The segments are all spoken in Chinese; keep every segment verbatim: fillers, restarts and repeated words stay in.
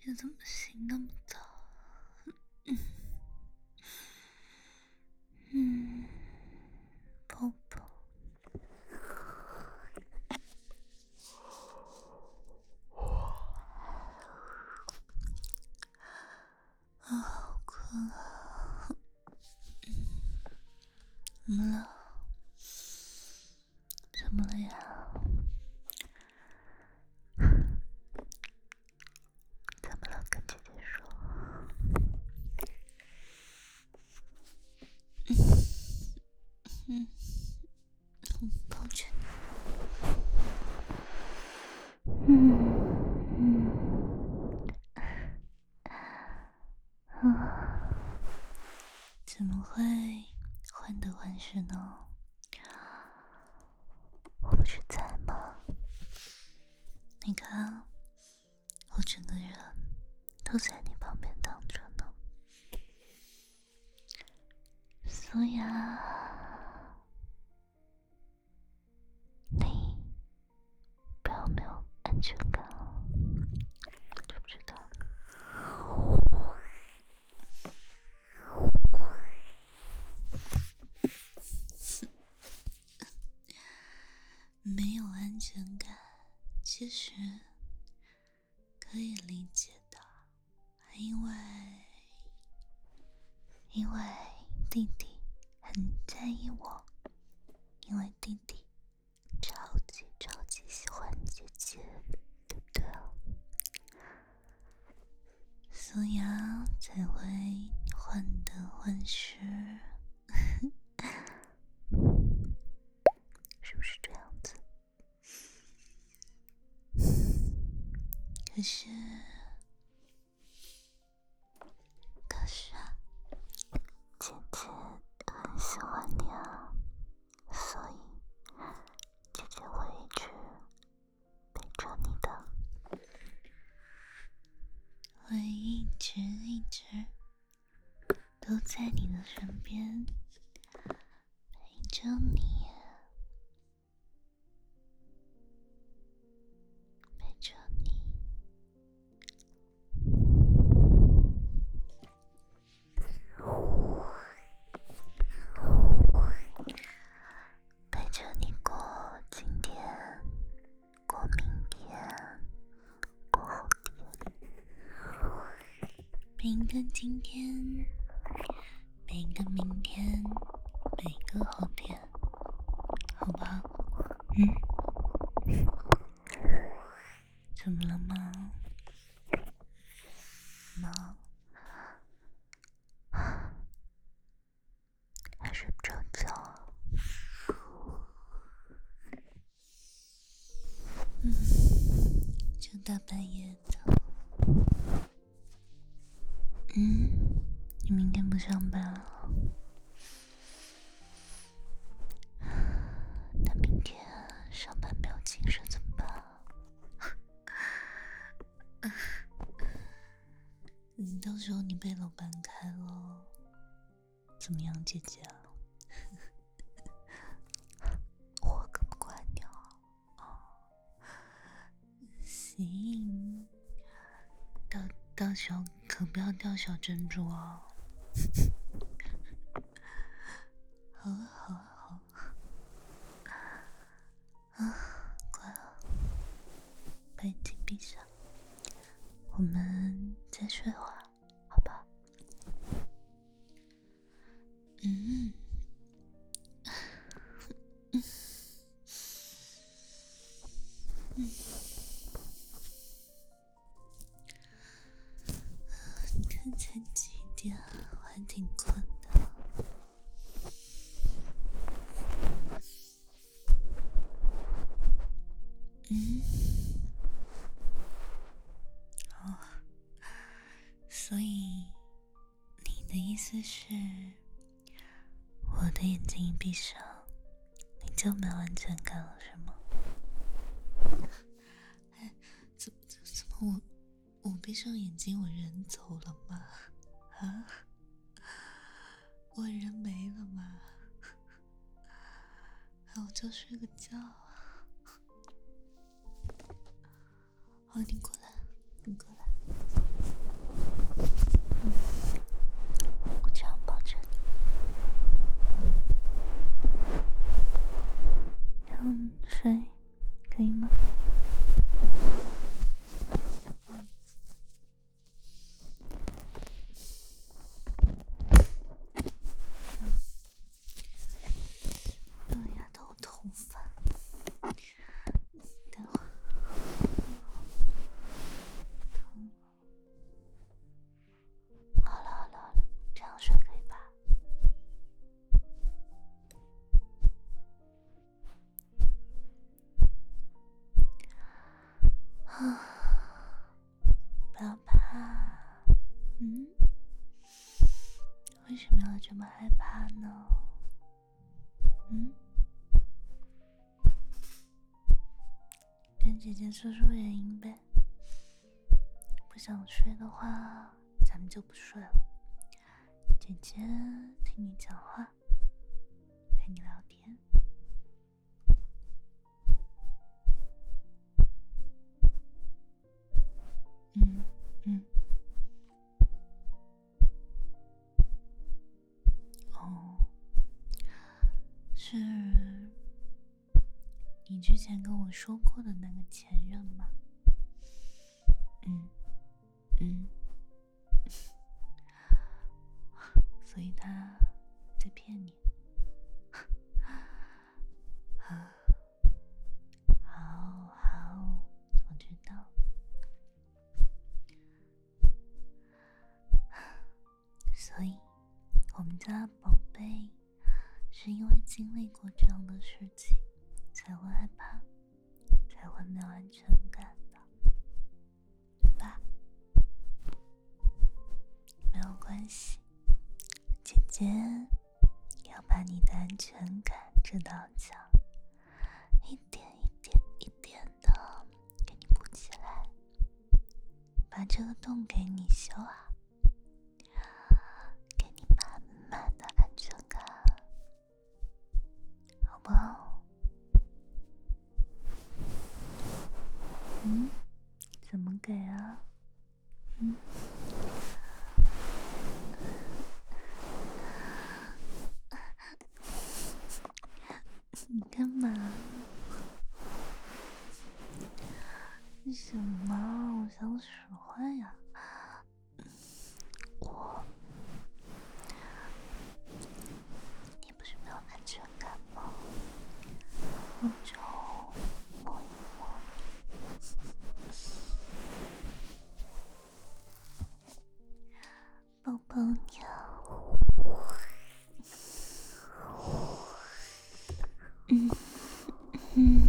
你怎么心那么大？嗯嗯，宝宝。啊，好困啊！怎么了？怎么了呀？怎么了？跟姐姐说。嗯嗯，抱着你。嗯嗯啊，怎么会患得患失呢？我不是在吗？你看，我整个人都在你旁边躺着呢。所以啊，你不要没有安全感哦，知不知道？没有安全感，其实可以理解的，因为因为弟弟很在意我，因为弟弟超级超级喜欢姐姐，对不对啊？所以啊，才会患得患失，是不是这样子？可是，可是啊，姐姐很喜欢你啊，所以姐姐会一直陪着你的，会一直一直都在你的身边，陪着你，陪着你。陪着你过今天，过明天，过后天，每一个今天，每一个明天，每一个后天，好吧？嗯？怎么了吗？吗？还睡不着觉啊？嗯，这大半夜的。嗯，你明天不上班了？那明天上班没有精神怎么办啊？嗯，到时候你被老板开了，怎么样，姐姐啊？我可不管你啊！哦，行，到到时候可不要掉小珍珠哦。好啊，好啊，好啊，啊，乖啊，把眼睛闭上，我们再睡会儿，好吧？嗯，嗯，嗯，你看才几点啊？我还挺困的。嗯，哦，所以你的意思是，我的眼睛一闭上，你就没有安全感了，是吗？哎，怎怎怎么我我闭上眼睛，我人走了吗？啊，我人没了吗？哎，我就睡个觉。好，你过来，你过来。 不要怕，嗯？为什么要这么害怕呢？嗯？跟姐姐说说原因呗。不想睡的话，咱们就不睡了。姐姐听你讲话，陪你聊天。嗯嗯。哦，是你之前跟我说过的那个前任吗？嗯嗯。所以他在骗你。好好，我知道。所以我们家宝贝是因为经历过这样的事情才会害怕，才会没有安全感的，对吧？没有关系，姐姐要把你的安全感这道墙一点一点一点的给你补起来，把这个洞给你修好，给你满满的安全感，好不好？嗯？怎么给啊？嗯？你干嘛？为什么？我想使坏呀？我，你不是没有安全感吗？我就摸一摸抱抱你啊。嗯嗯。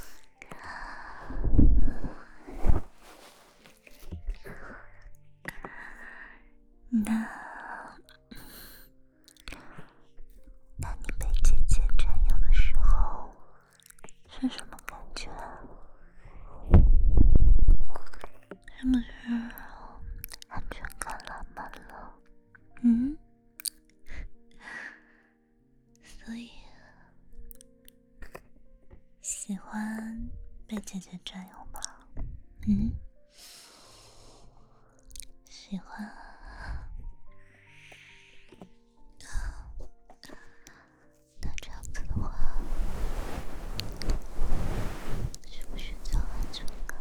那那你被姐姐占有的时候是什么感觉啊？是不是安全感拉满了？嗯？所以喜欢被姐姐占有吗？嗯？喜欢啊。那这样子的话，是不是就安全感？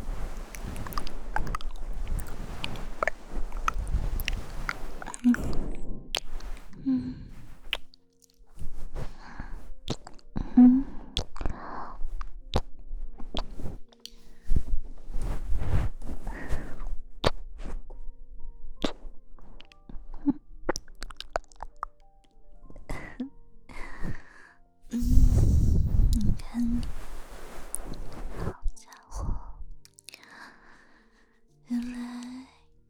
嗯嗯嗯。嗯，你看你，好家伙，原来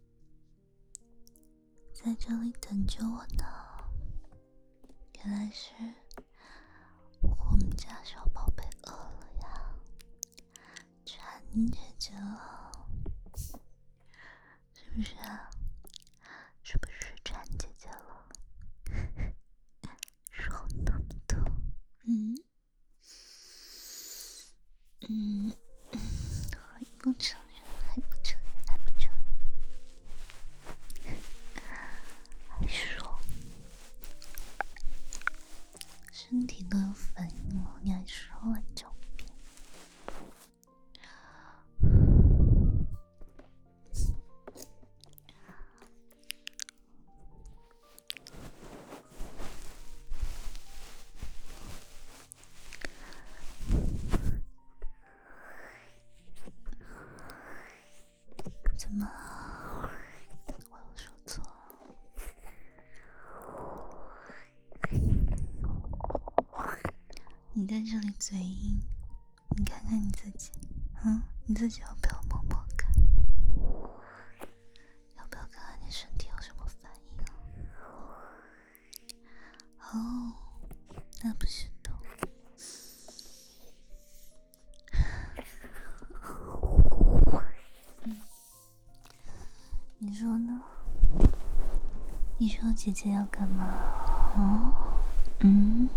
在这里等着我呢。原来是我们家小宝贝饿了呀，馋姐姐了，是不是啊？是不是馋姐姐了？说那么多。嗯嗯，还不承认，还不承认，还不承认，还说身体都有反应了，你还说了狡辩。怎么？我有说错？你在这里嘴硬，你看看你自己，嗯，你自己要不要摸你说姐姐要干嘛？哦，嗯，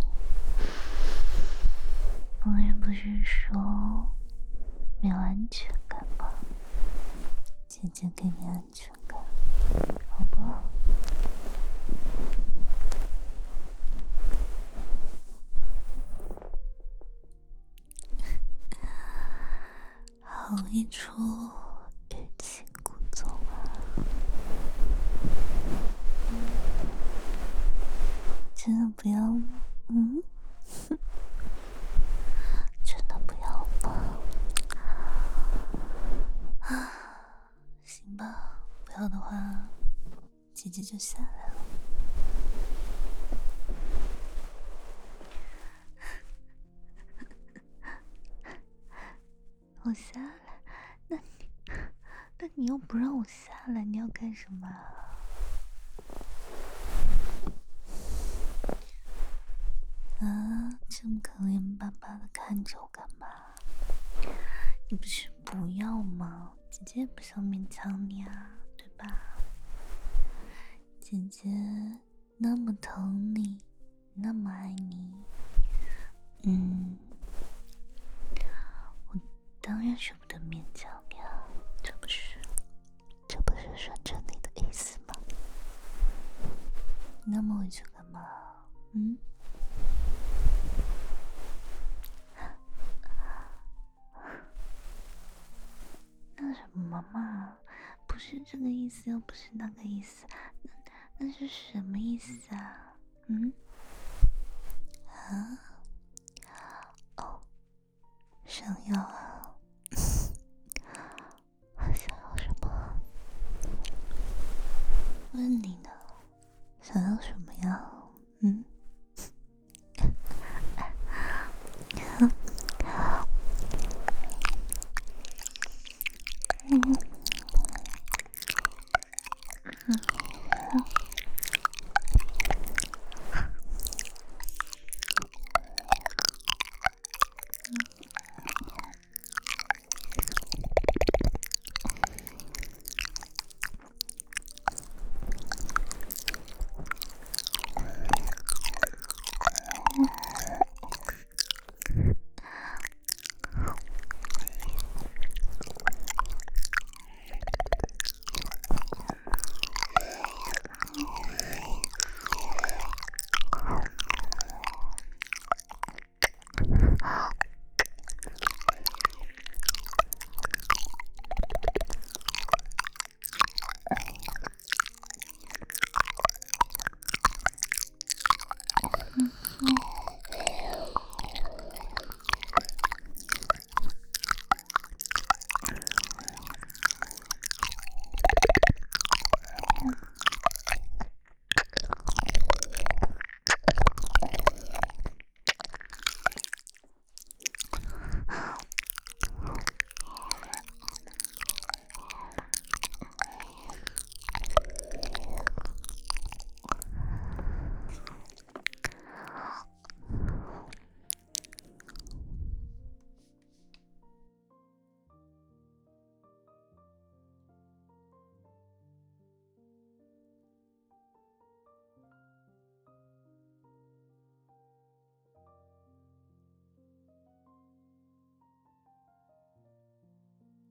我也不是说没有安全感吗？姐姐给你安全感，好不好？好一出欲擒故纵啊！真的不要，嗯，真的不要吗？啊，行吧，不要的话，姐姐就下来了。我下来，那你，那你又不让我下来，你要干什么啊？啊，这么可怜巴巴的看着我干嘛？你不是不要吗？姐姐也不想勉强你啊，对吧？姐姐那么疼你，那么爱你，嗯，我当然舍不得勉强你啊，这不是，这不是顺着你的意思吗？那么委屈干嘛？嗯？那什么嘛，不是这个意思，又不是那个意思，那那是什么意思啊？嗯？啊？哦，想要啊？想要什么？问你呢，想要什么呀？嗯？嗯，